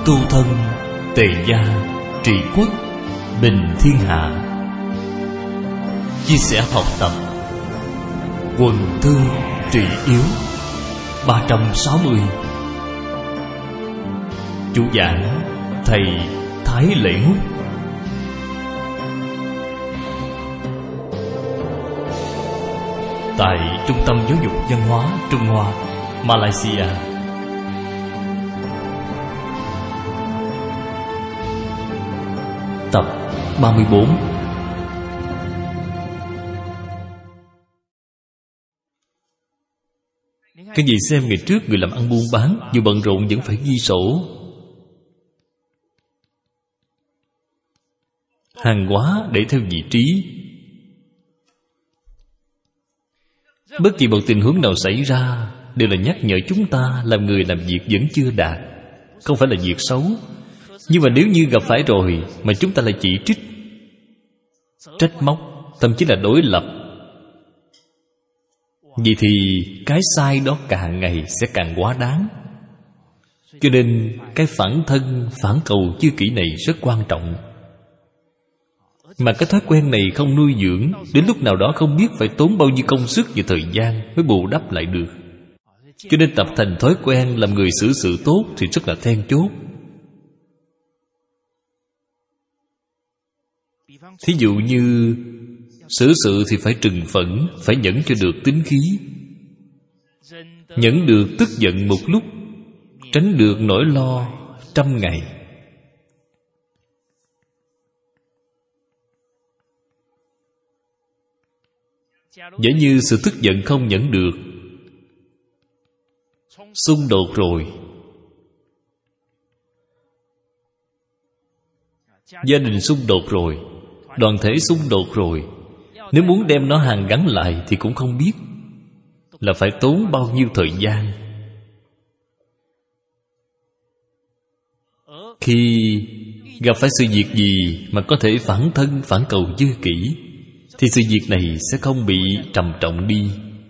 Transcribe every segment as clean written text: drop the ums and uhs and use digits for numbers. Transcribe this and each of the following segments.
tu thân, tề gia, trị quốc, bình thiên hạ. Chia sẻ học tập, quần thương trị yếu. 360. Chủ giảng thầy Thái Lễ Ngúc. Tại Trung tâm Giáo dục Văn hóa Trung Hoa, Malaysia. Tập 34. Cái gì xem ngày trước người làm ăn buôn bán dù bận rộn vẫn phải ghi sổ. Hàng hóa để theo vị trí. Bất kỳ một tình huống nào xảy ra đều là nhắc nhở chúng ta làm người làm việc vẫn chưa đạt. Không phải là việc xấu, nhưng mà nếu như gặp phải rồi mà chúng ta lại chỉ trích, trách móc, thậm chí là đối lập, vậy thì cái sai đó càng ngày sẽ càng quá đáng. Cho nên cái phản thân, phản cầu chư kỷ này rất quan trọng. Mà cái thói quen này không nuôi dưỡng, đến lúc nào đó không biết phải tốn bao nhiêu công sức và thời gian mới bù đắp lại được. Cho nên tập thành thói quen làm người xử sự tốt thì rất là then chốt. Thí dụ như xử sự thì phải trừng phẫn, phải nhẫn cho được tính khí. Nhẫn được tức giận một lúc, tránh được nỗi lo 100 ngày. Giả như sự tức giận không nhẫn được, xung đột rồi, gia đình xung đột rồi, đoàn thể xung đột rồi, nếu muốn đem nó hàn gắn lại thì cũng không biết là phải tốn bao nhiêu thời gian. Khi gặp phải sự việc gì mà có thể phản thân, phản cầu dư kỷ, thì sự việc này sẽ không bị trầm trọng đi.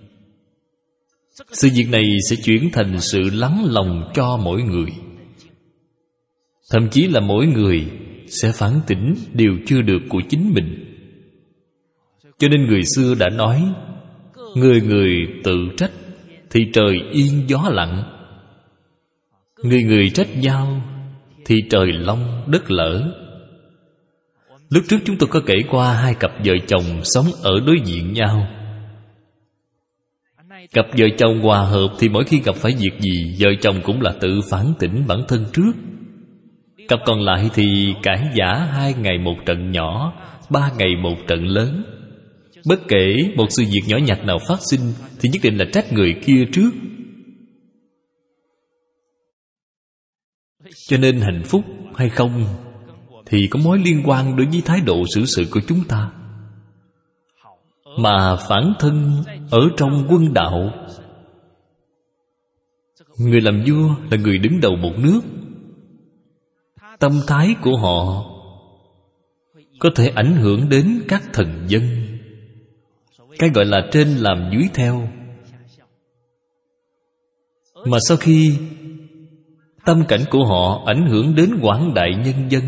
Sự việc này sẽ chuyển thành sự lắng lòng cho mỗi người. Thậm chí là mỗi người sẽ phản tỉnh điều chưa được của chính mình. Cho nên người xưa đã nói, người người tự trách thì trời yên gió lặng, người người trách nhau thì trời long đất lở. Lúc trước chúng tôi có kể qua hai cặp vợ chồng sống ở đối diện nhau. Cặp vợ chồng hòa hợp thì mỗi khi gặp phải việc gì, vợ chồng cũng là tự phản tỉnh bản thân trước. Cặp còn lại thì cãi vã 2 ngày một trận nhỏ, 3 ngày một trận lớn. Bất kể một sự việc nhỏ nhặt nào phát sinh thì nhất định là trách người kia trước. Cho nên hạnh phúc hay không thì có mối liên quan đối với thái độ xử sự của chúng ta. Mà phản thân ở trong quân đạo, người làm vua là người đứng đầu một nước. Tâm thái của họ có thể ảnh hưởng đến các thần dân. Cái gọi là trên làm dưới theo. Mà sau khi tâm cảnh của họ ảnh hưởng đến quảng đại nhân dân,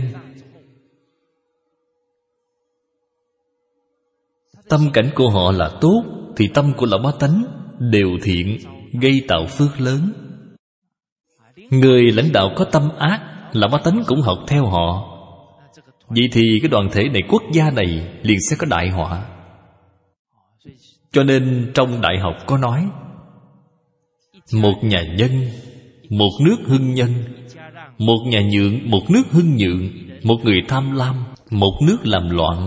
tâm cảnh của họ là tốt, thì tâm của lão bá tánh đều thiện, gây tạo phước lớn. Người lãnh đạo có tâm ác, lão bá tánh cũng học theo họ. Vậy thì cái đoàn thể này, quốc gia này liền sẽ có đại họa. Cho nên trong đại học có nói, một nhà nhân, một nước hưng nhân, một nhà nhượng, một nước hưng nhượng, một người tham lam, một nước làm loạn.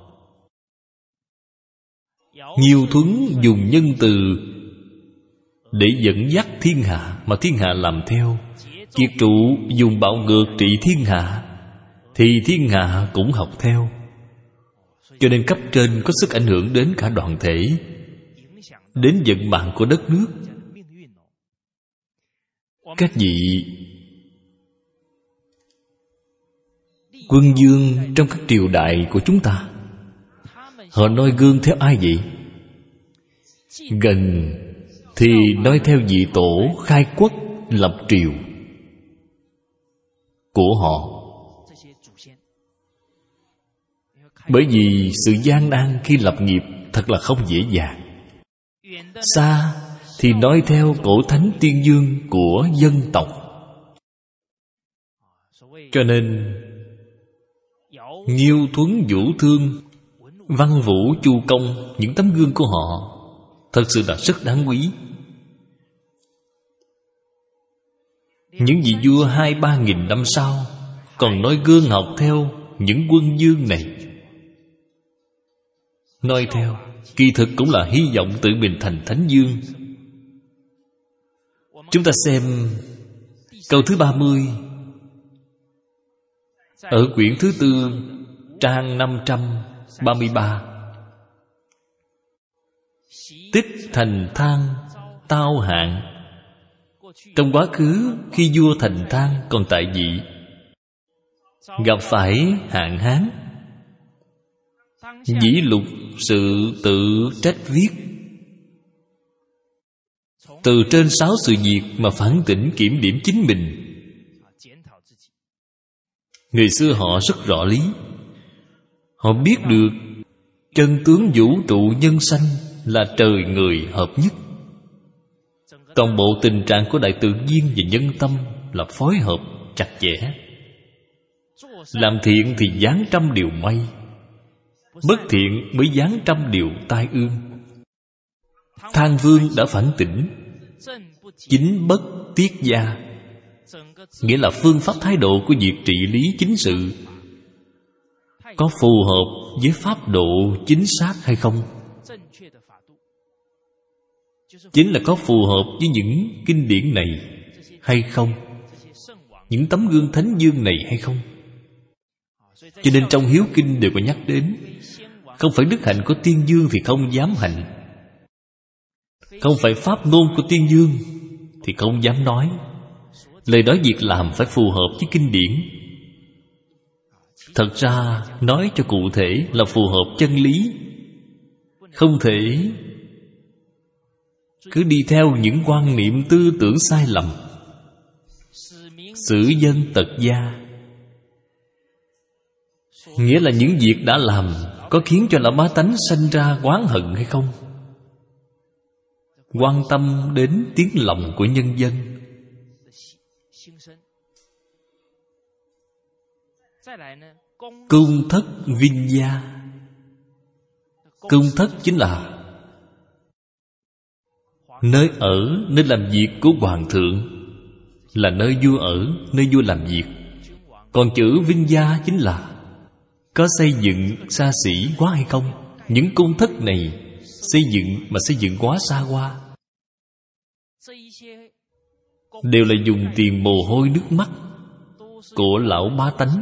Nhiều Thuấn dùng nhân từ để dẫn dắt thiên hạ, mà thiên hạ làm theo. Kiệt Trụ dùng bạo ngược trị thiên hạ, thì thiên hạ cũng học theo. Cho nên cấp trên có sức ảnh hưởng đến cả đoàn thể, đến vận mạng của đất nước. Các vị quân vương trong các triều đại của chúng ta, họ noi gương theo ai vậy? Gần thì nói theo vị tổ khai quốc lập triều, của họ. Bởi vì sự gian nan khi lập nghiệp thật là không dễ dàng. Xa thì nói theo cổ thánh tiên dương của dân tộc. Cho nên Nghiêu Thuấn, Vũ Thương, Văn Vũ, Chu Công, những tấm gương của họ thật sự là rất đáng quý. Những vị vua 2-3 nghìn năm sau còn nói gương học theo những quân vương này. Nói theo kỳ thực cũng là hy vọng tự mình thành thánh vương. Chúng ta xem câu thứ 30 ở quyển thứ 4, trang 533. Tích Thành Thang Tao Hạn. Trong quá khứ, khi vua Thành Thang còn tại vị, gặp phải hạn hán, Dĩ Lục sự tự trách viết. Từ trên 6 sự việc mà phản tỉnh kiểm điểm chính mình. Người xưa họ rất rõ lý. Họ biết được chân tướng vũ trụ nhân sanh là trời người hợp nhất. Toàn bộ tình trạng của đại tự nhiên và nhân tâm là phối hợp chặt chẽ. Làm thiện thì giáng trăm điều may, bất thiện mới giáng trăm điều tai ương. Thang Vương đã phản tỉnh, chính bất tiết gia, nghĩa là phương pháp thái độ của việc trị lý chính sự có phù hợp với pháp độ chính xác hay không? Chính là có phù hợp với những kinh điển này hay không? Những tấm gương thánh dương này hay không? Cho nên trong hiếu kinh đều có nhắc đến, không phải đức hạnh của tiên dương thì không dám hạnh, không phải pháp ngôn của tiên dương thì không dám nói. Lời nói việc làm phải phù hợp với kinh điển. Thật ra nói cho cụ thể là phù hợp chân lý, không thể cứ đi theo những quan niệm tư tưởng sai lầm. Xử dân tật gia, nghĩa là những việc đã làm có khiến cho lão bá tánh sanh ra oán hận hay không? Quan tâm đến tiếng lòng của nhân dân. Cung thất vinh gia. Cung thất chính là nơi ở, nơi làm việc của hoàng thượng, là nơi vua ở, nơi vua làm việc. Còn chữ vinh gia chính là có xây dựng xa xỉ quá hay không? Những cung thất này xây dựng mà xây dựng quá xa hoa, đều là dùng tiền mồ hôi nước mắt của lão bá tánh.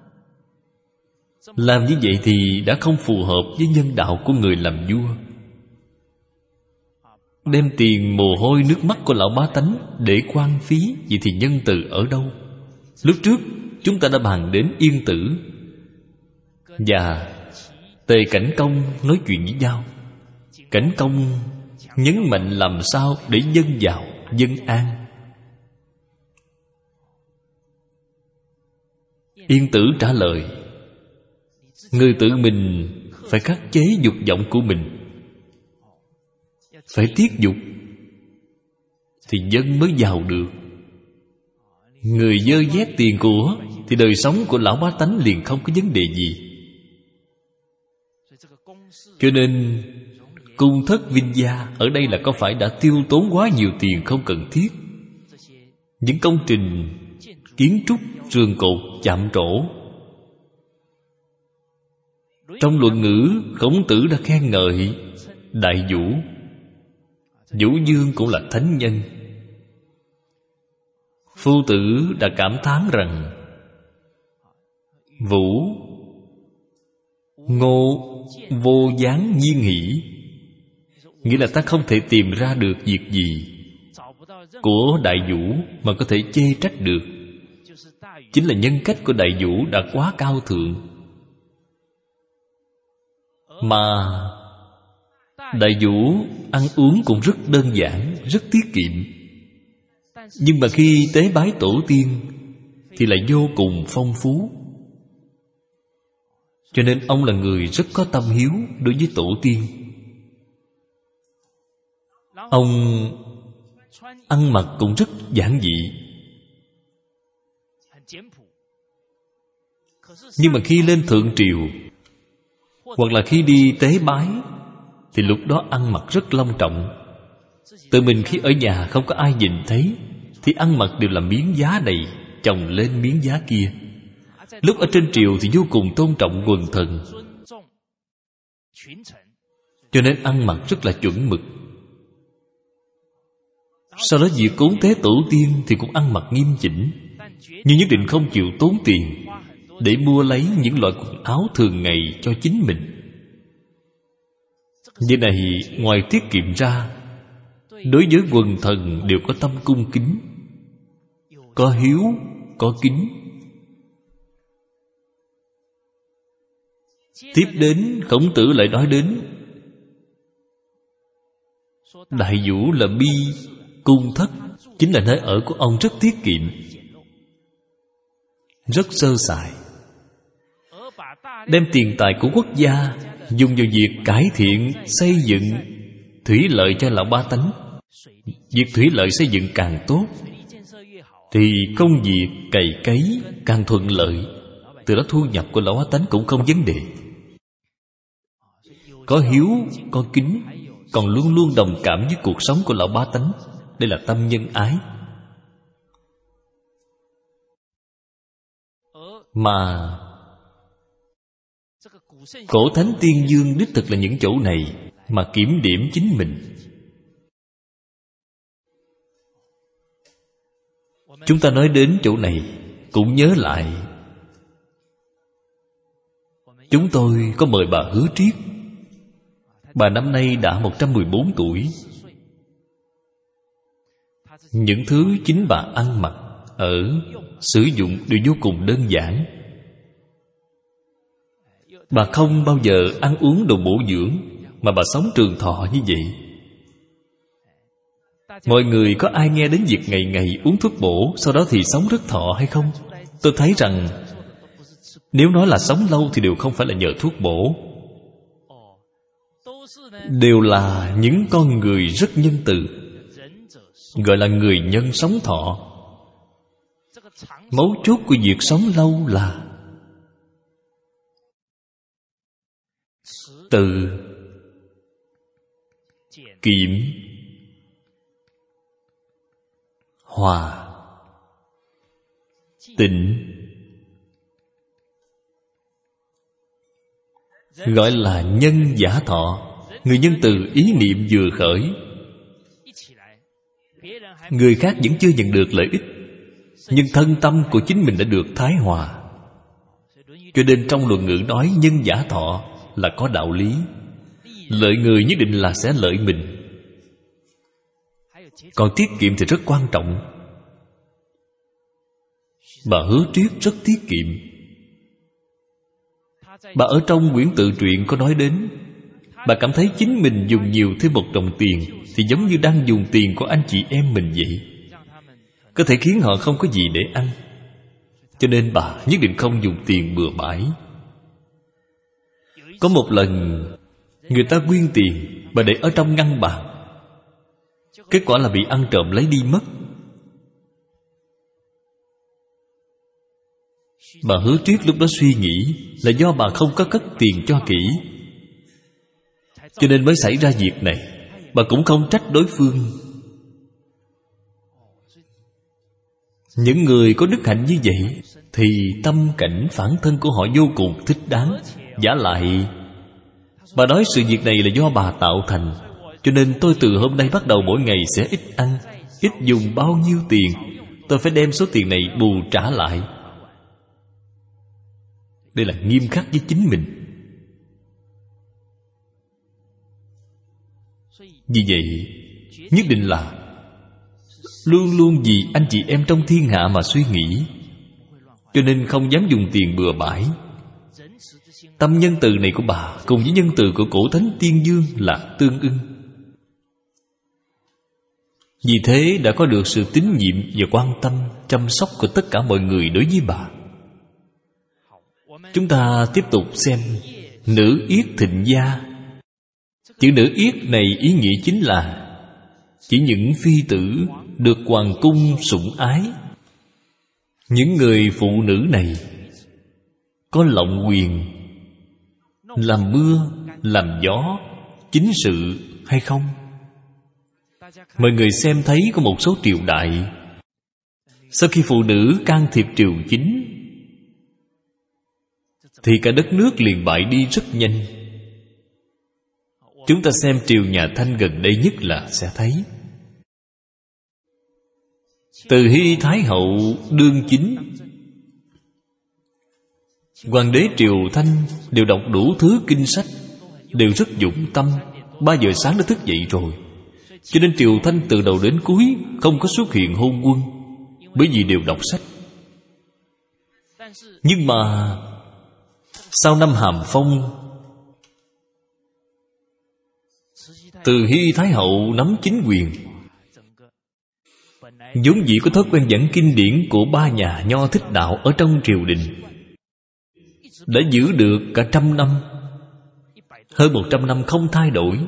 Làm như vậy thì đã không phù hợp với nhân đạo của người làm vua. Đem tiền mồ hôi nước mắt của lão bá tánh để quan phí, vậy thì nhân từ ở đâu? Lúc trước chúng ta đã bàn đến Yên Tử và Tề Cảnh Công nói chuyện với nhau. Cảnh Công nhấn mạnh làm sao để dân giàu, dân an. Yên Tử trả lời, người tự mình phải khắc chế dục vọng của mình, phải tiết dục thì dân mới giàu được. Người dơ vét tiền của thì đời sống của lão bá tánh liền không có vấn đề gì. Cho nên cung thất vinh gia ở đây là có phải đã tiêu tốn quá nhiều tiền không cần thiết. Những công trình kiến trúc, sườn cột, chạm trổ, trong luận ngữ Khổng Tử đã khen ngợi Đại Vũ. Vũ Dương cũng là thánh nhân. Phu tử đã cảm thán rằng Vũ ngô vô gián nhiên hỷ, nghĩa là ta không thể tìm ra được việc gì của Đại Vũ mà có thể chê trách được. Chính là nhân cách của Đại Vũ đã quá cao thượng. Mà Đại Vũ ăn uống cũng rất đơn giản, rất tiết kiệm. Nhưng mà khi tế bái tổ tiên thì lại vô cùng phong phú. Cho nên ông là người rất có tâm hiếu đối với tổ tiên. Ông ăn mặc cũng rất giản dị. Nhưng mà khi lên thượng triều hoặc là khi đi tế bái thì lúc đó ăn mặc rất long trọng. Tự mình khi ở nhà không có ai nhìn thấy thì ăn mặc đều là miếng giá này chồng lên miếng giá kia. Lúc ở trên triều thì vô cùng tôn trọng quần thần, cho nên ăn mặc rất là chuẩn mực. Sau đó việc cúng tế tổ tiên thì cũng ăn mặc nghiêm chỉnh, nhưng nhất định không chịu tốn tiền để mua lấy những loại quần áo thường ngày cho chính mình. Như này ngoài tiết kiệm ra, đối với quần thần đều có tâm cung kính, có hiếu, có kính. Tiếp đến Khổng Tử lại nói đến Đại Vũ là bi cung thất, chính là nơi ở của ông rất tiết kiệm, rất sơ sài, đem tiền tài của quốc gia dùng vào việc cải thiện xây dựng thủy lợi cho lão ba tánh. Việc thủy lợi xây dựng càng tốt thì công việc cày cấy càng thuận lợi, từ đó thu nhập của lão ba tánh cũng không vấn đề. Có hiếu, có kính, còn luôn luôn đồng cảm với cuộc sống của lão ba tánh. Đây là tâm nhân ái. Mà cổ thánh tiên dương đích thực là những chỗ này mà kiểm điểm chính mình. Chúng ta nói đến chỗ này cũng nhớ lại, chúng tôi có mời bà Hứa Triết. Bà năm nay đã 114 tuổi. Những thứ chính bà ăn mặc, ở, sử dụng đều vô cùng đơn giản. Bà không bao giờ ăn uống đồ bổ dưỡng, mà bà sống trường thọ như vậy. Mọi người có ai nghe đến việc ngày ngày uống thuốc bổ, sau đó thì sống rất thọ hay không? Tôi thấy rằng nếu nói là sống lâu thì đều không phải là nhờ thuốc bổ, đều là những con người rất nhân từ, gọi là người nhân sống thọ. Mấu chốt của việc sống lâu là từ, kiệm, hòa, tịnh, gọi là nhân giả thọ. Người nhân từ ý niệm vừa khởi, người khác vẫn chưa nhận được lợi ích, nhưng thân tâm của chính mình đã được thái hòa. Cho nên trong Luận Ngữ nói nhân giả thọ là có đạo lý. Lợi người nhất định là sẽ lợi mình. Còn tiết kiệm thì rất quan trọng. Bà Hứa Triết rất tiết kiệm. Bà ở trong quyển tự truyện có nói đến, bà cảm thấy chính mình dùng nhiều thêm một đồng tiền thì giống như đang dùng tiền của anh chị em mình vậy, có thể khiến họ không có gì để ăn. Cho nên bà nhất định không dùng tiền bừa bãi. Có một lần người ta quyên tiền, bà để ở trong ngăn bàn, kết quả là bị ăn trộm lấy đi mất. Bà Hứa Triết lúc đó suy nghĩ là do bà không có cất tiền cho kỹ, cho nên mới xảy ra việc này. Bà cũng không trách đối phương. Những người có đức hạnh như vậy thì tâm cảnh phản thân của họ vô cùng thích đáng. Vả lại bà nói sự việc này là do bà tạo thành, cho nên tôi từ hôm nay bắt đầu mỗi ngày sẽ ít ăn, ít dùng bao nhiêu tiền, tôi phải đem số tiền này bù trả lại. Đây là nghiêm khắc với chính mình. Vì vậy nhất định là luôn luôn vì anh chị em trong thiên hạ mà suy nghĩ, cho nên không dám dùng tiền bừa bãi. Tâm nhân từ này của bà cùng với nhân từ của cổ thánh tiên dương là tương ưng. Vì thế đã có được sự tín nhiệm và quan tâm, chăm sóc của tất cả mọi người đối với bà. Chúng ta tiếp tục xem nữ yết thịnh gia. Chữ nữ yết này ý nghĩa chính là chỉ những phi tử được hoàng cung sủng ái. Những người phụ nữ này có lộng quyền, làm mưa, làm gió, chính sự hay không? Mọi người xem thấy có một số triều đại, sau khi phụ nữ can thiệp triều chính thì cả đất nước liền bại đi rất nhanh. Chúng ta xem triều nhà Thanh gần đây nhất là sẽ thấy Từ Hy Thái Hậu đương chính, hoàng đế triều Thanh đều đọc đủ thứ kinh sách, đều rất dụng tâm. 3 giờ sáng đã thức dậy rồi. Cho nên triều Thanh từ đầu đến cuối không có xuất hiện hôn quân, bởi vì đều đọc sách. Nhưng mà sau năm Hàm Phong, Từ Hy Thái Hậu nắm chính quyền, vốn dĩ có thói quen dẫn kinh điển của 3 nhà Nho Thích Đạo ở trong triều đình, đã giữ được cả 100 năm, hơn 100 năm không thay đổi.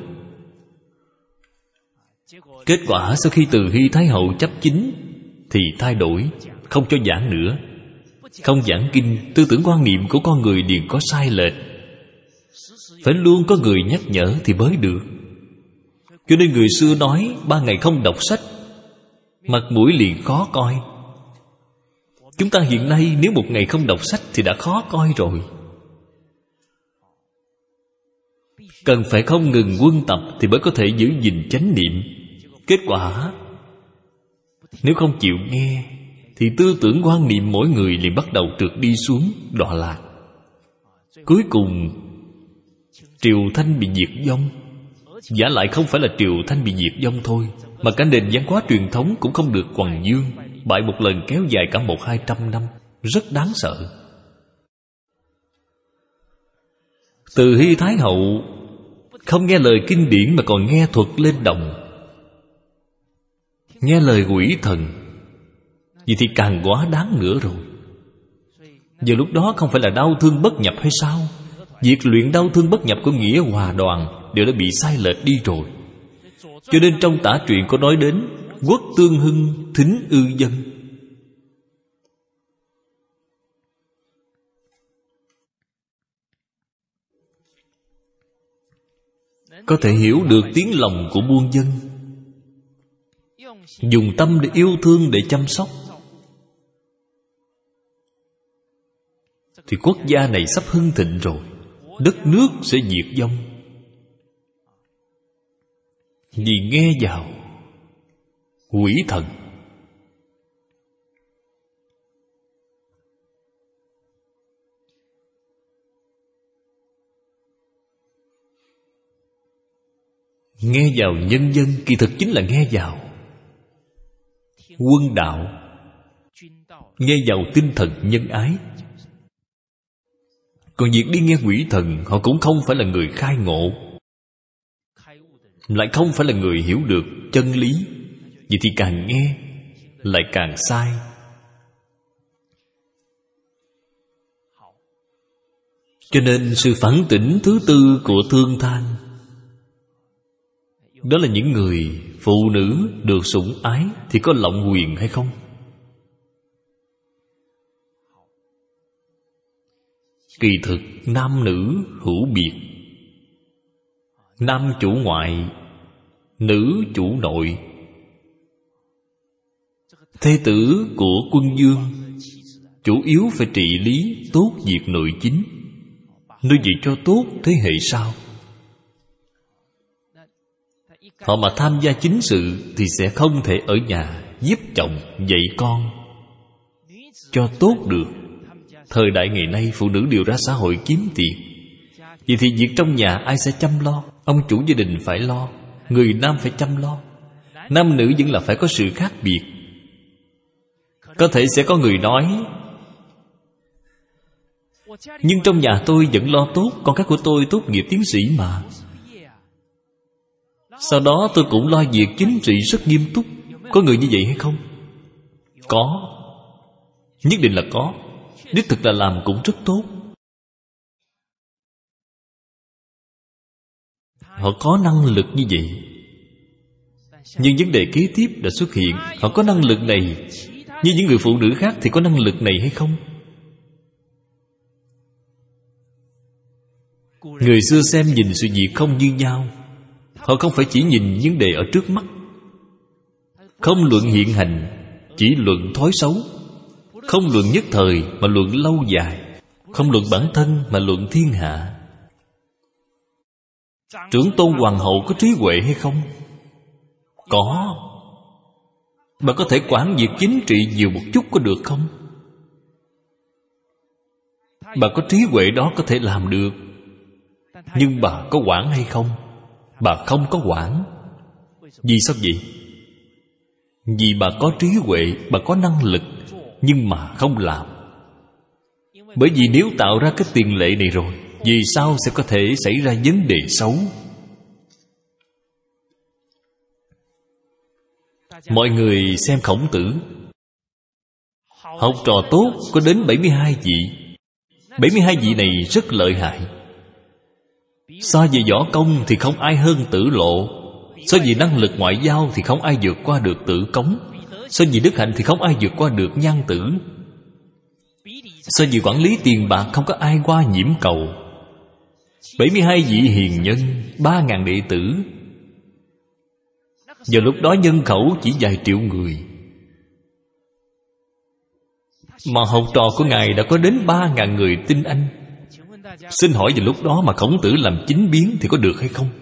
Kết quả sau khi Từ Hy Thái Hậu chấp chính thì thay đổi, không cho giảng nữa. Không giảng kinh, tư tưởng quan niệm của con người liền có sai lệch, phải luôn có người nhắc nhở thì mới được. Cho nên người xưa nói 3 ngày không đọc sách, mặt mũi liền khó coi. Chúng ta hiện nay nếu 1 ngày không đọc sách thì đã khó coi rồi. Cần phải không ngừng quân tập thì mới có thể giữ gìn chánh niệm. Kết quả nếu không chịu nghe thì tư tưởng quan niệm mỗi người liền bắt đầu trượt đi xuống, đọa lạc. Cuối cùng triều Thanh bị diệt vong. Giả lại không phải là triều Thanh bị diệt vong thôi, mà cả nền văn hóa truyền thống cũng không được hoằng dương, bại một lần kéo dài cả 100-200 năm, rất đáng sợ. Từ Hy Thái Hậu không nghe lời kinh điển mà còn nghe thuật lên đồng, nghe lời quỷ thần, vậy thì càng quá đáng nữa rồi. Giờ lúc đó không phải là đau thương bất nhập hay sao? Việc luyện đau thương bất nhập của nghĩa hòa đoàn đều đã bị sai lệch đi rồi. Cho nên trong tả truyện có nói đến quốc tương hưng, thính ư dân. Có thể hiểu được tiếng lòng của muôn dân, dùng tâm để yêu thương, để chăm sóc, thì quốc gia này sắp hưng thịnh rồi, đất nước sẽ diệt vong. Vì nghe vào quỷ thần. Nghe vào nhân dân kỳ thực chính là nghe vào quân đạo, nghe vào tinh thần nhân ái. Còn việc đi nghe quỷ thần, họ cũng không phải là người khai ngộ, lại không phải là người hiểu được chân lý. Vậy thì càng nghe lại càng sai. Cho nên sự phản tỉnh thứ tư của Thương Than, đó là những người phụ nữ được sủng ái thì có lộng quyền hay không? Kỳ thực nam nữ hữu biệt, nam chủ ngoại, nữ chủ nội. Thê tử của quân vương chủ yếu phải trị lý tốt việc nội chính, nuôi dạy cho tốt thế hệ sau. Họ mà tham gia chính sự thì sẽ không thể ở nhà giúp chồng dạy con cho tốt được. Thời đại ngày nay phụ nữ đều ra xã hội kiếm tiền, vậy thì việc trong nhà ai sẽ chăm lo? Ông chủ gia đình phải lo, người nam phải chăm lo. Nam nữ vẫn là phải có sự khác biệt. Có thể sẽ có người nói, nhưng trong nhà tôi vẫn lo tốt, con cái của tôi tốt nghiệp tiến sĩ mà. Sau đó tôi cũng lo việc chính trị rất nghiêm túc. Có người như vậy hay không? Có. Nhất định là có. Đích thực là làm cũng rất tốt. Họ có năng lực như vậy. Nhưng vấn đề kế tiếp đã xuất hiện. Họ có năng lực này, như những người phụ nữ khác thì có năng lực này hay không? Người xưa xem nhìn sự việc không như nhau. Họ không phải chỉ nhìn vấn đề ở trước mắt, không luận hiện hành, chỉ luận thói xấu. Không luận nhất thời mà luận lâu dài. Không luận bản thân mà luận thiên hạ. Trưởng tôn hoàng hậu có trí huệ hay không? Có. Bà có thể quản việc chính trị nhiều một chút có được không? Bà có trí huệ đó có thể làm được. Nhưng bà có quản hay không? Bà không có quản. Vì sao vậy? Vì bà có trí huệ, bà có năng lực, nhưng mà không làm. Bởi vì nếu tạo ra cái tiền lệ này rồi, vì sao sẽ có thể xảy ra vấn đề xấu? Mọi người xem Khổng Tử, học trò tốt có đến 72 vị. 72 vị này rất lợi hại. So về võ công thì không ai hơn Tử Lộ. So về năng lực ngoại giao thì không ai vượt qua được Tử Cống. So về đức hạnh thì không ai vượt qua được Nhan Tử. So về quản lý tiền bạc không có ai qua Nhiễm Cầu. 72 vị hiền nhân, 3.000 đệ tử. Vào lúc đó nhân khẩu chỉ vài triệu người, mà học trò của Ngài đã có đến 3.000 người tinh anh. Xin hỏi vào lúc đó mà Khổng Tử làm chính biến thì có được hay không?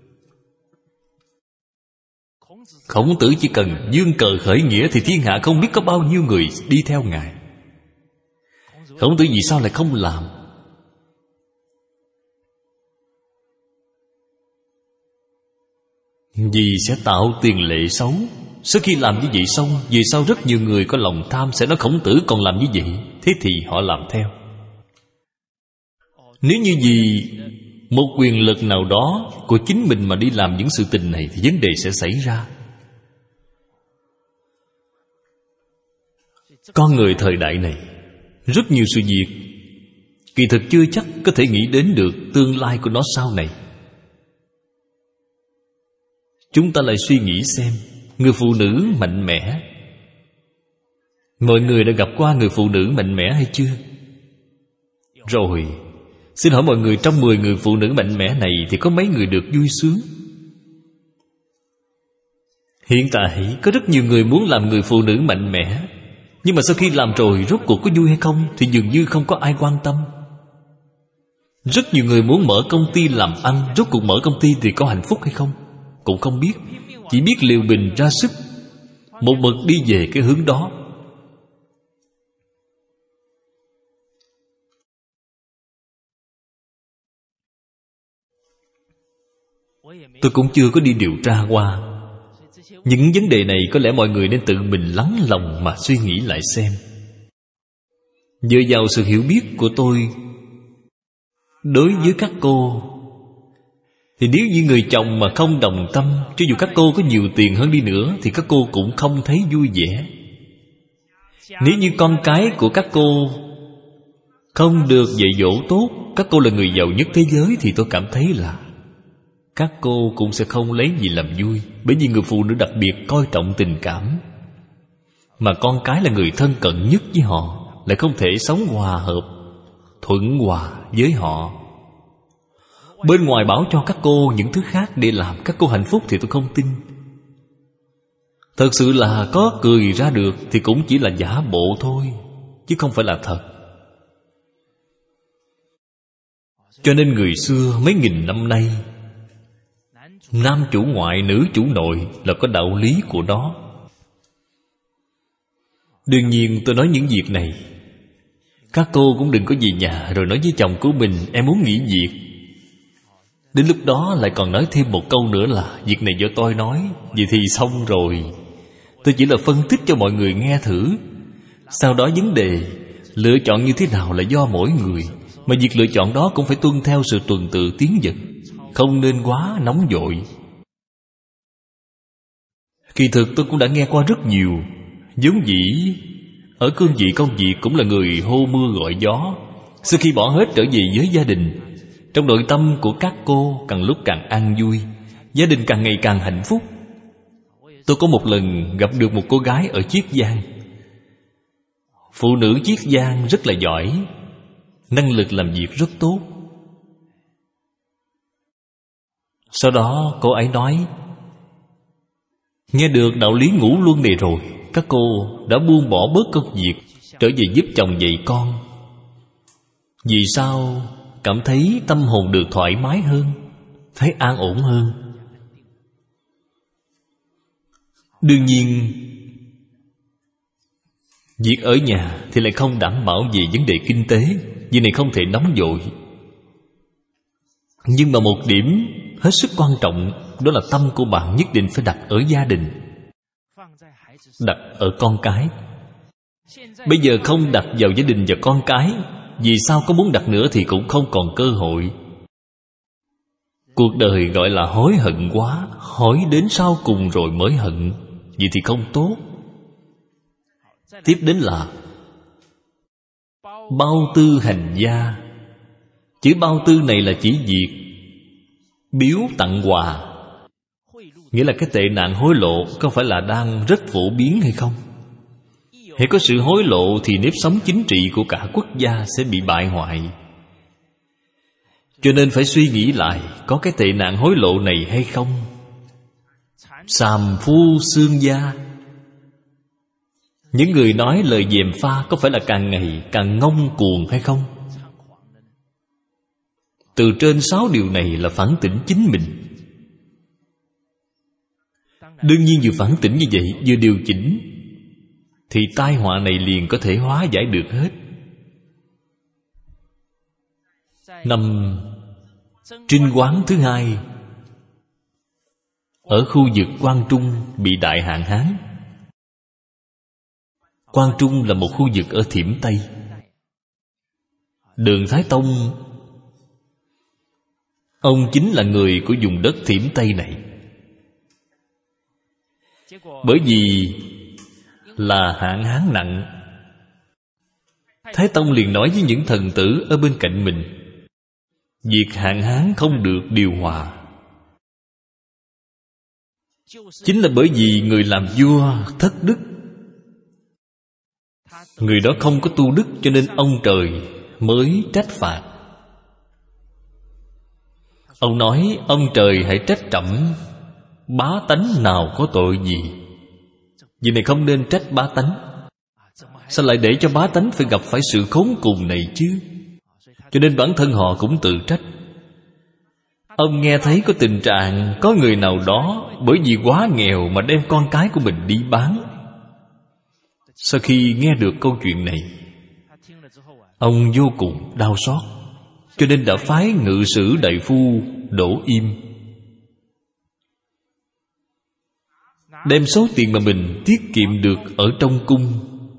Khổng Tử chỉ cần dương cờ khởi nghĩa thì thiên hạ không biết có bao nhiêu người đi theo Ngài. Khổng Tử vì sao lại không làm? Vì sẽ tạo tiền lệ xấu. Sau khi làm như vậy xong, về sau rất nhiều người có lòng tham sẽ nói Khổng Tử còn làm như vậy. Thế thì họ làm theo. Nếu như vì một quyền lực nào đó của chính mình mà đi làm những sự tình này thì vấn đề sẽ xảy ra. Con người thời đại này rất nhiều sự việc kỳ thực chưa chắc có thể nghĩ đến được tương lai của nó sau này. Chúng ta lại suy nghĩ xem, người phụ nữ mạnh mẽ. Mọi người đã gặp qua người phụ nữ mạnh mẽ hay chưa? Rồi, xin hỏi mọi người, trong 10 người phụ nữ mạnh mẽ này thì có mấy người được vui sướng? Hiện tại có rất nhiều người muốn làm người phụ nữ mạnh mẽ, nhưng mà sau khi làm rồi rốt cuộc có vui hay không thì dường như không có ai quan tâm. Rất nhiều người muốn mở công ty làm ăn, rốt cuộc mở công ty thì có hạnh phúc hay không cũng không biết. Chỉ biết liều bình ra sức, một mực đi về cái hướng đó. Tôi cũng chưa có đi điều tra qua. Những vấn đề này có lẽ mọi người nên tự mình lắng lòng mà suy nghĩ lại xem. Dựa vào sự hiểu biết của tôi đối với các cô, thì nếu như người chồng mà không đồng tâm, cho dù các cô có nhiều tiền hơn đi nữa thì các cô cũng không thấy vui vẻ. Nếu như con cái của các cô không được dạy dỗ tốt, các cô là người giàu nhất thế giới, thì tôi cảm thấy là các cô cũng sẽ không lấy gì làm vui. Bởi vì người phụ nữ đặc biệt coi trọng tình cảm, mà con cái là người thân cận nhất với họ, lại không thể sống hòa hợp, thuận hòa với họ. Bên ngoài bảo cho các cô những thứ khác để làm các cô hạnh phúc thì tôi không tin. Thật sự là có cười ra được thì cũng chỉ là giả bộ thôi, chứ không phải là thật. Cho nên người xưa mấy nghìn năm nay, nam chủ ngoại, nữ chủ nội là có đạo lý của nó. Đương nhiên tôi nói những việc này, các cô cũng đừng có về nhà rồi nói với chồng của mình em muốn nghỉ việc. Đến lúc đó lại còn nói thêm một câu nữa là việc này do tôi nói. Vậy thì xong rồi. Tôi chỉ là phân tích cho mọi người nghe thử. Sau đó vấn đề lựa chọn như thế nào là do mỗi người, mà việc lựa chọn đó cũng phải tuân theo sự tuần tự tiến dần, không nên quá nóng vội. Kỳ thực tôi cũng đã nghe qua rất nhiều. Vốn dĩ ở cương vị công việc cũng là người hô mưa gọi gió. Sau khi bỏ hết trở về với gia đình, trong nội tâm của các cô càng lúc càng an vui, gia đình càng ngày càng hạnh phúc. Tôi có một lần gặp được một cô gái ở Chiết Giang. Phụ nữ Chiết Giang rất là giỏi, năng lực làm việc rất tốt. Sau đó cô ấy nói, nghe được đạo lý ngũ luân này rồi, các cô đã buông bỏ bớt công việc, trở về giúp chồng dạy con. Vì sao? Cảm thấy tâm hồn được thoải mái hơn, thấy an ổn hơn. Đương nhiên, việc ở nhà thì lại không đảm bảo về vấn đề kinh tế. Việc này không thể nóng vội. Nhưng mà một điểm hết sức quan trọng, đó là tâm của bạn nhất định phải đặt ở gia đình, đặt ở con cái. Bây giờ không đặt vào gia đình và con cái, vì sao có muốn đặt nữa thì cũng không còn cơ hội. Cuộc đời gọi là hối hận quá, hối đến sau cùng rồi mới hận. Vậy thì không tốt. Tiếp đến là bao tư hành gia. Chữ bao tư này là chỉ việc biếu tặng quà. Nghĩa là cái tệ nạn hối lộ có phải là đang rất phổ biến hay không? Hễ có sự hối lộ thì nếp sống chính trị của cả quốc gia sẽ bị bại hoại. Cho nên phải suy nghĩ lại, có cái tệ nạn hối lộ này hay không? Sàm phu xương gia. Những người nói lời gièm pha có phải là càng ngày càng ngông cuồng hay không? Từ trên 6 điều này là phản tỉnh chính mình. Đương nhiên vừa phản tỉnh như vậy, vừa điều chỉnh, thì tai họa này liền có thể hóa giải được hết. Năm Trinh Quán thứ 2 ở khu vực Quang Trung bị đại hạn hán. Quang Trung là một khu vực ở Thiểm Tây. Đường Thái Tông, ông chính là người của vùng đất Thiểm Tây này. Bởi vì là hạn hán nặng, Thái Tông liền nói với những thần tử ở bên cạnh mình, việc hạn hán không được điều hòa. Chính là bởi vì người làm vua thất đức, người đó không có tu đức, cho nên ông trời mới trách phạt. Ông nói, ông trời hãy trách trẫm, bá tánh nào có tội gì. Vì này không nên trách bá tánh. Sao lại để cho bá tánh phải gặp phải sự khốn cùng này chứ? Cho nên bản thân họ cũng tự trách. Ông nghe thấy có tình trạng có người nào đó bởi vì quá nghèo mà đem con cái của mình đi bán. Sau khi nghe được câu chuyện này, ông vô cùng đau xót, cho nên đã phái ngự sử đại phu Đỗ Im đem số tiền mà mình tiết kiệm được ở trong cung.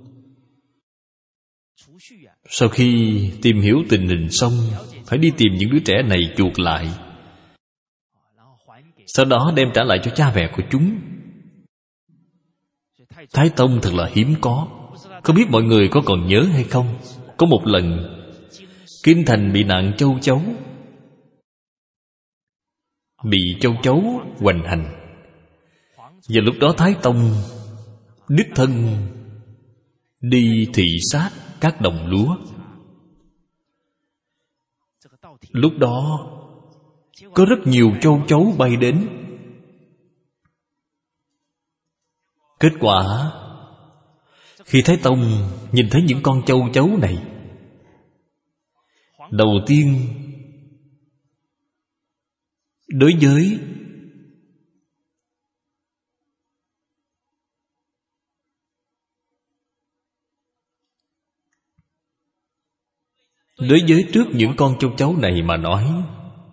Sau khi tìm hiểu tình hình xong, phải đi tìm những đứa trẻ này chuộc lại, sau đó đem trả lại cho cha mẹ của chúng. Thái Tông thật là hiếm có. Không biết mọi người có còn nhớ hay không? Có một lần kinh thành bị nạn châu chấu, bị châu chấu hoành hành. Và lúc đó Thái Tông đích thân đi thị sát các đồng lúa. Lúc đó có rất nhiều châu chấu bay đến. Kết quả, khi Thái Tông nhìn thấy những con châu chấu này, đầu tiên đối với trước những con châu chấu này mà nói,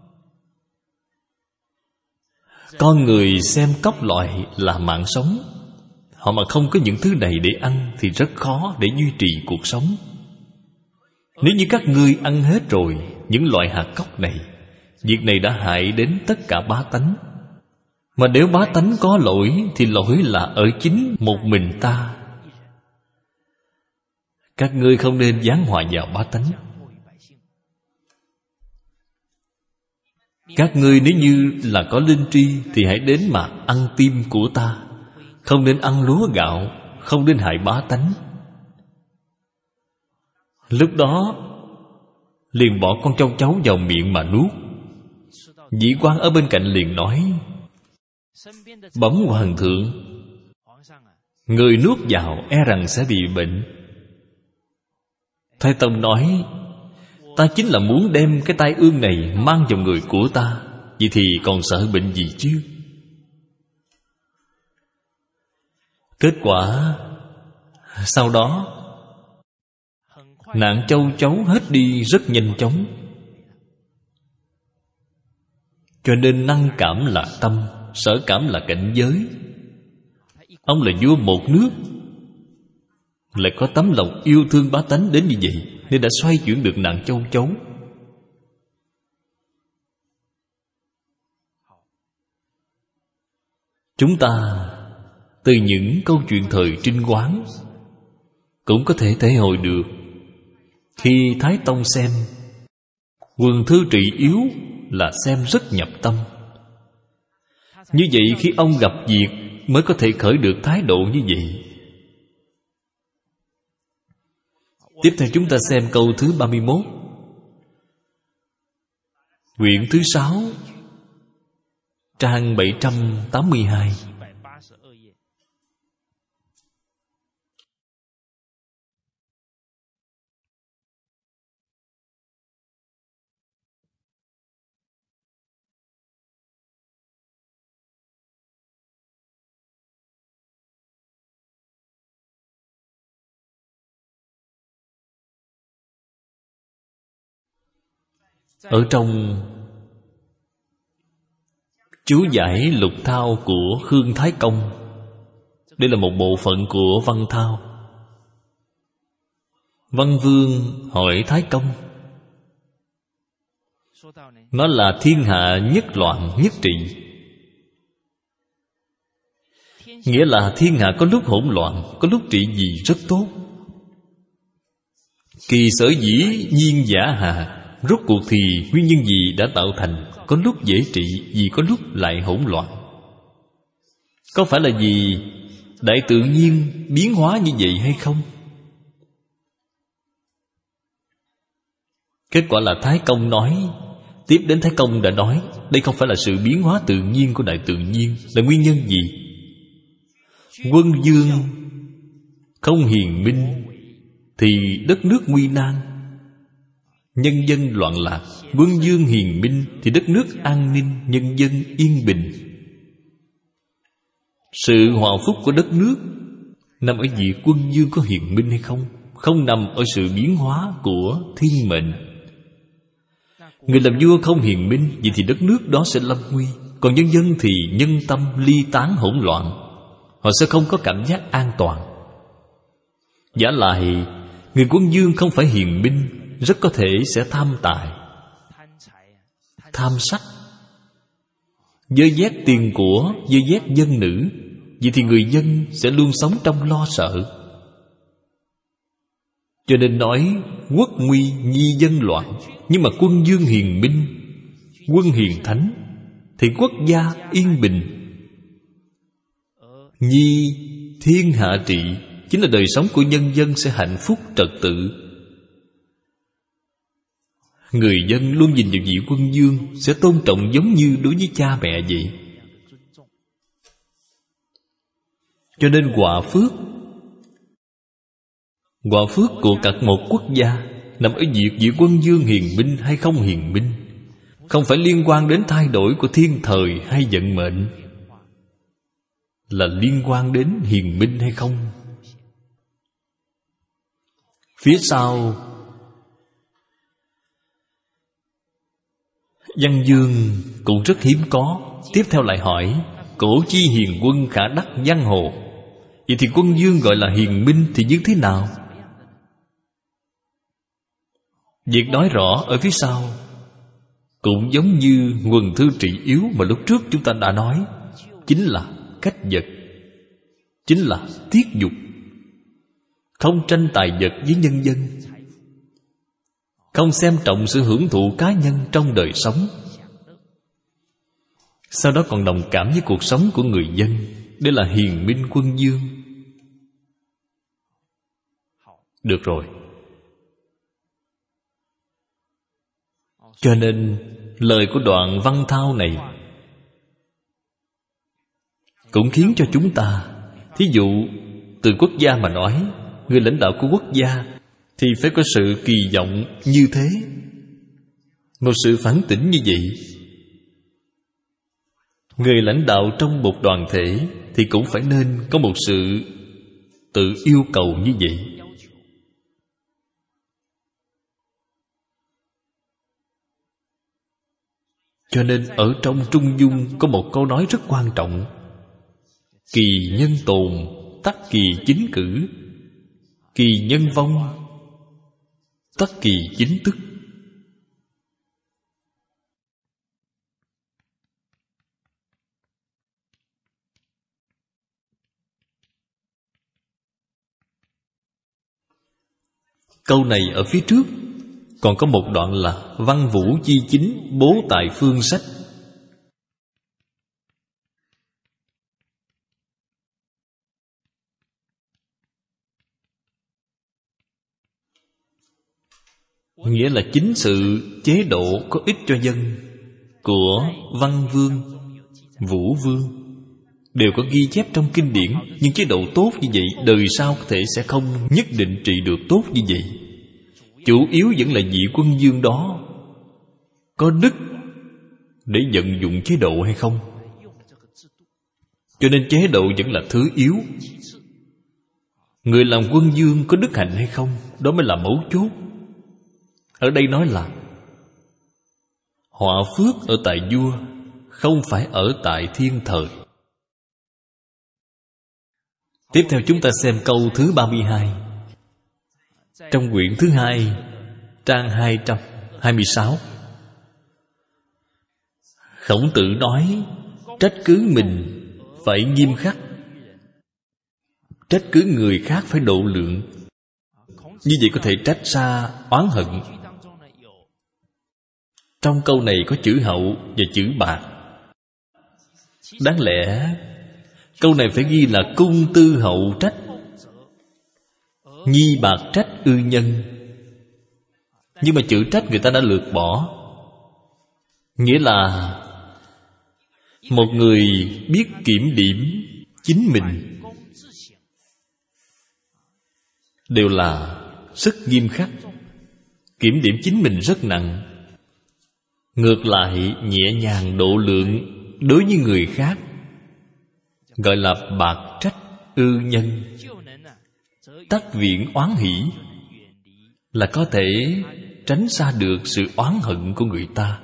con người xem cóc loại là mạng sống. Họ mà không có những thứ này để ăn thì rất khó để duy trì cuộc sống. Nếu như các ngươi ăn hết rồi những loại hạt cóc này, việc này đã hại đến tất cả bá tánh. Mà nếu bá tánh có lỗi thì lỗi là ở chính một mình ta. Các ngươi không nên giáng họa vào bá tánh. Các ngươi nếu như là có linh tri thì hãy đến mà ăn tim của ta. Không nên ăn lúa gạo, không nên hại bá tánh. Lúc đó liền bỏ con trâu chấu vào miệng mà nuốt. Vị quan ở bên cạnh liền nói: bẩm hoàng thượng, người nuốt vào e rằng sẽ bị bệnh. Thái Tông nói: ta chính là muốn đem cái tai ương này mang vào người của ta. Vậy thì còn sợ bệnh gì chứ? Kết quả sau đó nạn châu chấu hết đi rất nhanh chóng. Cho nên năng cảm là tâm, sở cảm là cảnh giới. Ông là vua một nước, lại có tấm lòng yêu thương bá tánh đến như vậy, nên đã xoay chuyển được nạn châu chấu. Chúng ta từ những câu chuyện thời Trinh Quán cũng có thể thể hội được. Khi Thái Tông xem quần thư trị yếu là xem rất nhập tâm. Như vậy khi ông gặp việc mới có thể khởi được thái độ như vậy. Tiếp theo chúng ta xem câu thứ 31, quyển thứ 6, trang 782. Ở trong chú giải Lục Thao của Khương Thái Công, đây là một bộ phận của Văn Thao. Văn Vương hỏi Thái Công, nó là thiên hạ nhất loạn nhất trị, nghĩa là thiên hạ có lúc hỗn loạn, có lúc trị vì rất tốt. Kỳ sở dĩ nhiên giả hạ, rốt cuộc thì nguyên nhân gì đã tạo thành có lúc dễ trị, vì có lúc lại hỗn loạn? Có phải là vì đại tự nhiên biến hóa như vậy hay không? Kết quả là Thái Công nói. Tiếp đến Thái Công đã nói, đây không phải là sự biến hóa tự nhiên của đại tự nhiên. Là nguyên nhân gì? Quân vương không hiền minh thì đất nước nguy nan, nhân dân loạn lạc. Quân vương hiền minh thì đất nước an ninh, nhân dân yên bình. Sự hòa phúc của đất nước nằm ở việc quân vương có hiền minh hay không, không nằm ở sự biến hóa của thiên mệnh. Người làm vua không hiền minh, vậy thì đất nước đó sẽ lâm nguy. Còn nhân dân thì nhân tâm ly tán hỗn loạn, họ sẽ không có cảm giác an toàn. Giả lại người quân vương không phải hiền minh, rất có thể sẽ tham tài, tham sắc, dơ vét tiền của, dơ vét dân nữ. Vậy thì người dân sẽ luôn sống trong lo sợ. Cho nên nói quốc nguy nhi dân loạn. Nhưng mà quân vương hiền minh, quân hiền thánh thì quốc gia yên bình. Nhi thiên hạ trị, chính là đời sống của nhân dân sẽ hạnh phúc trật tự. Người dân luôn nhìn vào vị quân vương, sẽ tôn trọng giống như đối với cha mẹ vậy. Cho nên quả phước của cả một quốc gia nằm ở việc vị quân vương hiền minh hay không hiền minh, không phải liên quan đến thay đổi của thiên thời hay vận mệnh, là liên quan đến hiền minh hay không. Phía sau Văn chương cũng rất hiếm có. Tiếp theo lại hỏi, cổ chi hiền quân khả đắc giang hồ. Vậy thì quân vương gọi là hiền minh thì như thế nào? Việc nói rõ ở phía sau cũng giống như quần thư trị yếu mà lúc trước chúng ta đã nói. chính là cách vật, chính là tiết dục, không tranh tài vật với nhân dân, không xem trọng sự hưởng thụ cá nhân trong đời sống, sau đó còn đồng cảm với cuộc sống của người dân. Đây là hiền minh quân dương. Được rồi. Cho nên lời của đoạn văn thao này cũng khiến cho chúng ta, thí dụ từ quốc gia mà nói, người lãnh đạo của quốc gia thì phải có sự kỳ vọng như thế, một sự phản tỉnh như vậy. Người lãnh đạo trong một đoàn thể thì cũng phải nên có một sự tự yêu cầu như vậy. Cho nên ở trong Trung Dung có một câu nói rất quan trọng: kỳ nhân tồn, tắc kỳ chính cử; kỳ nhân vong, tắc kỳ chính tức. Câu này ở phía trước còn có một đoạn là văn vũ chi chính, bố tại phương sách. Nghĩa là chính sự chế độ có ích cho dân của Văn Vương, Vũ Vương đều có ghi chép trong kinh điển. Nhưng chế độ tốt như vậy đời sau có thể sẽ không nhất định trị được tốt như vậy. Chủ yếu vẫn là vị quân vương đó có đức để vận dụng chế độ hay không. Cho nên chế độ vẫn là thứ yếu. Người làm quân vương có đức hạnh hay không, đó mới là mấu chốt. Ở đây nói là họa phước ở tại vua, không phải ở tại thiên thời. Tiếp theo chúng ta xem câu thứ 32 trong quyển thứ 2, trang 226. Khổng Tử nói: trách cứ mình phải nghiêm khắc, trách cứ người khác phải độ lượng. Như vậy có thể trách xa oán hận. Trong câu này có chữ hậu và chữ bạc. Đáng lẽ câu này phải ghi là cung tư hậu trách, nhi bạc trách ư nhân. Nhưng mà chữ trách người ta đã lược bỏ. Nghĩa là một người biết kiểm điểm chính mình đều là rất nghiêm khắc. Kiểm điểm chính mình rất nặng. Ngược lại nhẹ nhàng độ lượng đối với người khác, gọi là bạc trách ư nhân. Tắc viễn oán hỷ, là có thể tránh xa được sự oán hận của người ta.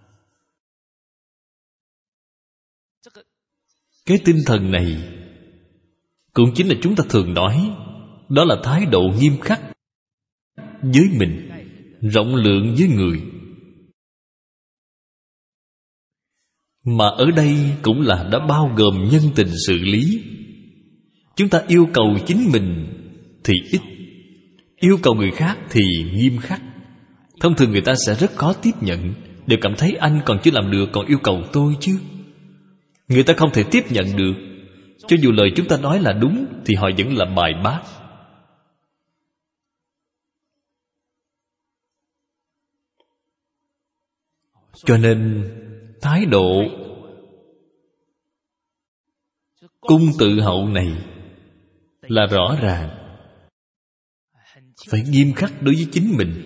Cái tinh thần này cũng chính là chúng ta thường nói, đó là thái độ nghiêm khắc với mình, rộng lượng với người. Mà ở đây cũng là đã bao gồm nhân tình sự lý. Chúng ta yêu cầu chính mình thì ít, yêu cầu người khác thì nghiêm khắc. Thông thường người ta sẽ rất khó tiếp nhận, đều cảm thấy anh còn chưa làm được, còn yêu cầu tôi chứ. Người ta không thể tiếp nhận được. Cho dù lời chúng ta nói là đúng thì họ vẫn là bài bác. Cho nên thái độ cung tự hậu này là rõ ràng, phải nghiêm khắc đối với chính mình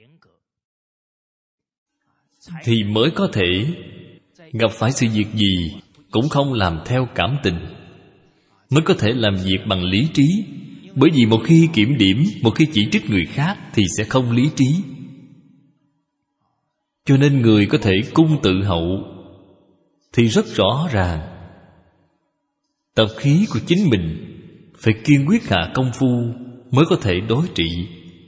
thì mới có thể gặp phải sự việc gì cũng không làm theo cảm tình, mới có thể làm việc bằng lý trí. Bởi vì một khi kiểm điểm, một khi chỉ trích người khác thì sẽ không lý trí. Cho nên người có thể cung tự hậu thì rất rõ ràng tập khí của chính mình phải kiên quyết hạ công phu mới có thể đối trị.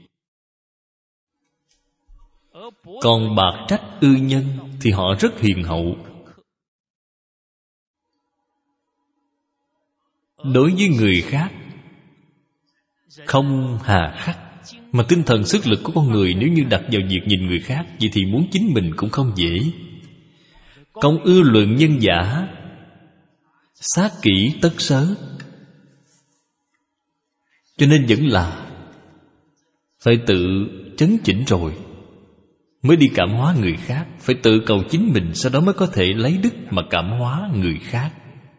Còn bạc trách ư nhân thì họ rất hiền hậu. đối với người khác không hà khắc. Mà tinh thần sức lực của con người nếu như đặt vào việc nhìn người khác, vậy thì muốn chính mình cũng không dễ. Công ưa luận nhân giả, sát kỹ tất sớ. Cho nên vẫn là phải tự chấn chỉnh rồi mới đi cảm hóa người khác. Phải tự cầu chính mình, sau đó mới có thể lấy đức mà cảm hóa người khác.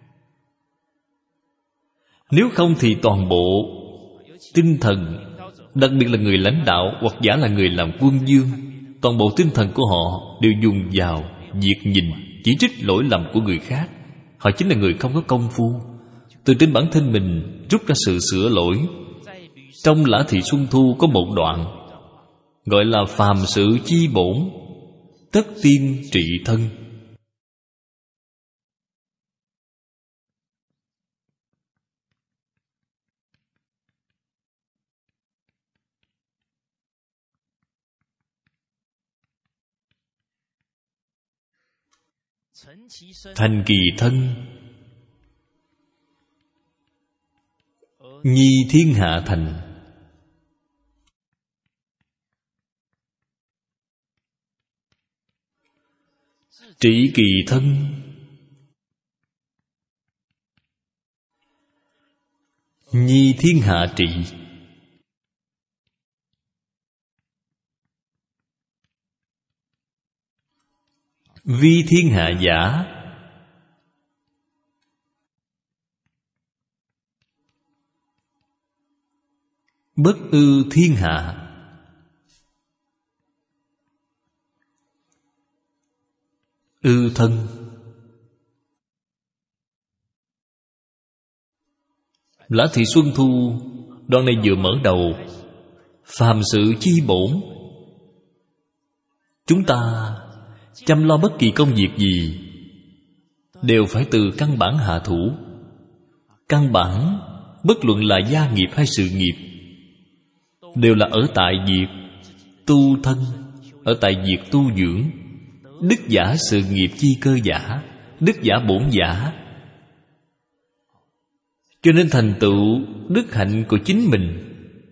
Nếu không thì toàn bộ tinh thần, đặc biệt là người lãnh đạo hoặc giả là người làm quân vương, toàn bộ tinh thần của họ đều dùng vào việc nhìn, chỉ trích lỗi lầm của người khác. Họ chính là người không có công phu từ trên bản thân mình rút ra sự sửa lỗi. Trong Lã Thị Xuân Thu có một đoạn gọi là phàm sự chi bổn, tất tiên trị thân. Thành kỳ thân, nhi thiên hạ thành. Trị kỳ thân, nhi thiên hạ trị. Vi thiên hạ giả, bất ư thiên hạ. Ư thân, Lã Thị Xuân Thu đoạn này vừa mở đầu. Phàm sự chi bổn, chúng ta chăm lo bất kỳ công việc gì đều phải từ căn bản hạ thủ. Căn bản, bất luận là gia nghiệp hay sự nghiệp, đều là ở tại việc tu thân, ở tại việc tu dưỡng. Đức giả sự nghiệp chi cơ giả, đức giả bổn giả. Cho nên thành tựu đức hạnh của chính mình,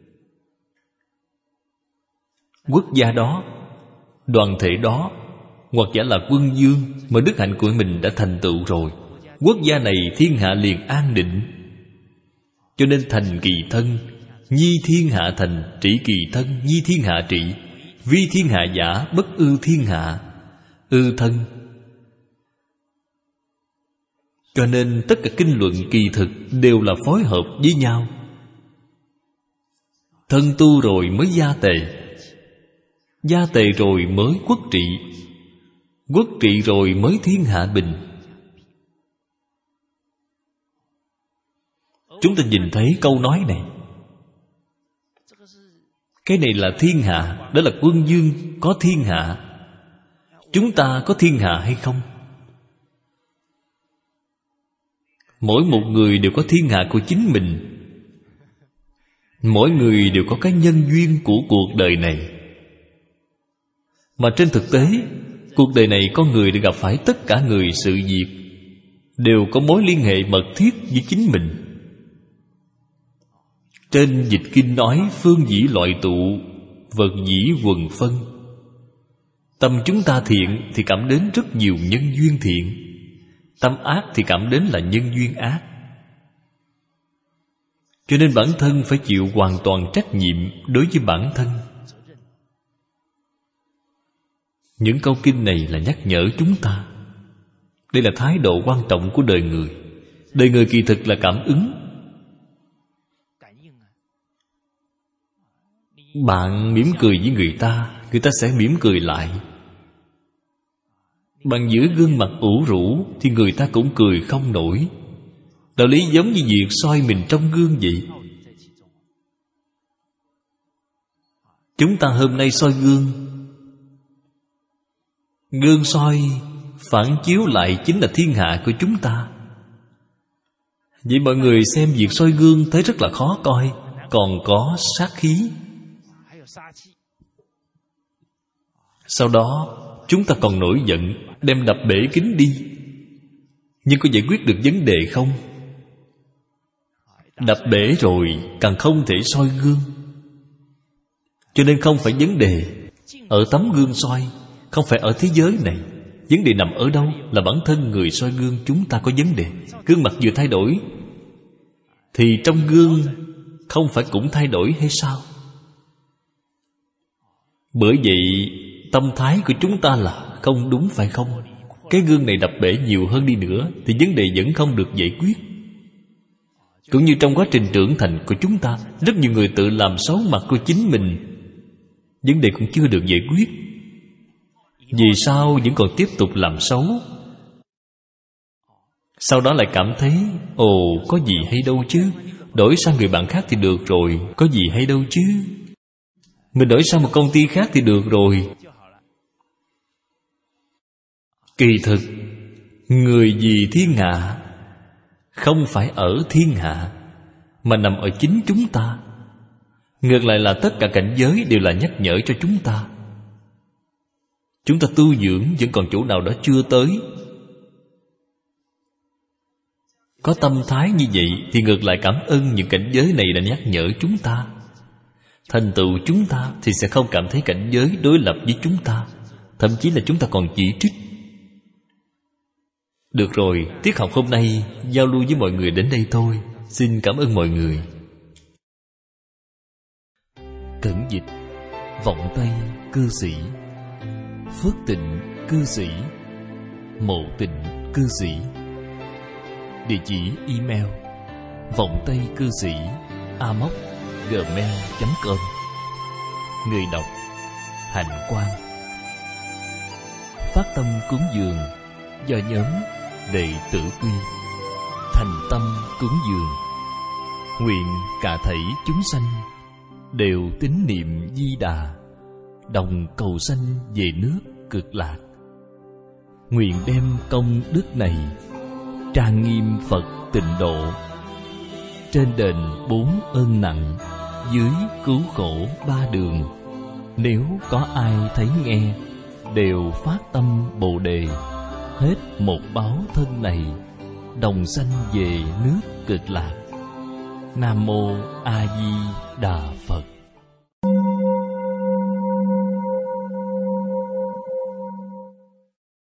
quốc gia đó, đoàn thể đó, hoặc giả là quân vương, mà đức hạnh của mình đã thành tựu rồi, quốc gia này thiên hạ liền an định. Cho nên thành kỳ thân, nhi thiên hạ thành. Trị kỳ thân, nhi thiên hạ trị. Vi thiên hạ giả, bất ư thiên hạ. Ư thân. Cho nên tất cả kinh luận kỳ thực đều là phối hợp với nhau. Thân tu rồi mới gia tề, gia tề rồi mới quốc trị, quốc trị rồi mới thiên hạ bình. Chúng ta nhìn thấy câu nói này, cái này là thiên hạ, đó là quân vương có thiên hạ. Chúng ta có thiên hạ hay không? Mỗi một người đều có thiên hạ của chính mình. Mỗi người đều có cái nhân duyên của cuộc đời này. Mà trên thực tế, cuộc đời này con người đã gặp phải tất cả người sự việc đều có mối liên hệ mật thiết với chính mình. Trên dịch kinh nói phương dĩ loại tụ, vật dĩ quần phân. Tâm chúng ta thiện thì cảm đến rất nhiều nhân duyên thiện, tâm ác thì cảm đến là nhân duyên ác. Cho nên bản thân phải chịu hoàn toàn trách nhiệm đối với bản thân. Những câu kinh này là nhắc nhở chúng ta. Đây là thái độ quan trọng của đời người. Đời người kỳ thực là cảm ứng. Bạn mỉm cười với người ta sẽ mỉm cười lại. Bạn giữ gương mặt ủ rũ thì người ta cũng cười không nổi. Đạo lý giống như việc soi mình trong gương vậy. Chúng ta hôm nay soi gương, gương soi phản chiếu lại chính là thiên hạ của chúng ta. Vậy mọi người xem việc soi gương thấy rất là khó coi, còn có sát khí. Sau đó chúng ta còn nổi giận, đem đập bể kính đi. Nhưng có giải quyết được vấn đề không? Đập bể rồi càng không thể soi gương. Cho nên không phải vấn đề ở tấm gương soi, không phải ở thế giới này. Vấn đề nằm ở đâu? Là bản thân người soi gương chúng ta có vấn đề. Gương mặt vừa thay đổi thì trong gương không phải cũng thay đổi hay sao? Bởi vậy tâm thái của chúng ta là không đúng, phải không? Cái gương này đập bể nhiều hơn đi nữa thì vấn đề vẫn không được giải quyết. Cũng như trong quá trình trưởng thành của chúng ta, rất nhiều người tự làm xấu mặt của chính mình, vấn đề cũng chưa được giải quyết. Vì sao vẫn còn tiếp tục làm xấu? Sau đó lại cảm thấy ồ, có gì hay đâu chứ, đổi sang người bạn khác thì được rồi, có gì hay đâu chứ, mình đổi sang một công ty khác thì được rồi. Kỳ thực người vì thiên hạ không phải ở thiên hạ, mà nằm ở chính chúng ta. Ngược lại là tất cả cảnh giới đều là nhắc nhở cho chúng ta. Chúng ta tu dưỡng vẫn còn chỗ nào đó chưa tới. Có tâm thái như vậy thì ngược lại cảm ơn những cảnh giới này đã nhắc nhở chúng ta. Thành tựu chúng ta thì sẽ không cảm thấy cảnh giới đối lập với chúng ta, thậm chí là chúng ta còn chỉ trích. Được rồi, tiết học hôm nay giao lưu với mọi người đến đây thôi. Xin cảm ơn mọi người. Cẩn dịch: Vọng Tây cư sĩ, Phước Tịnh cư sĩ, Mộ Tịnh cư sĩ. Địa chỉ email: vọng tây cư sĩ amos@gmail.com. Người đọc: Hạnh Quang. Phát tâm cúng dường do nhóm Đệ tử Quy. Thành tâm cúng dường, nguyện cả thảy chúng sanh đều tín niệm Di Đà, đồng cầu sanh về nước Cực Lạc. Nguyện đem công đức này trang nghiêm Phật Tịnh Độ, trên đền 4 ơn nặng, dưới cứu khổ 3 đường. Nếu có ai thấy nghe, đều phát tâm Bồ Đề, hết một báo thân này, đồng sanh về nước Cực Lạc. Nam Mô A Di Đà Phật.